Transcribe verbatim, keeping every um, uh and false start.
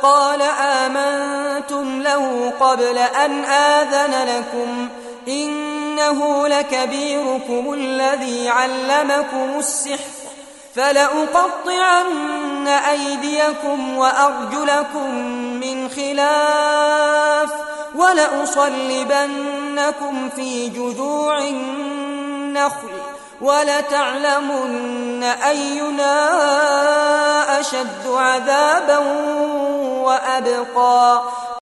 قال آمنتم له قبل أن آذن لكم إنه لكبيركم الذي علمكم السحر فلأقطعن أيديكم وأرجلكم من خلاف ولأصلبنكم في جذوع النخل ولتعلمن أينا أشد عذابا وأبقى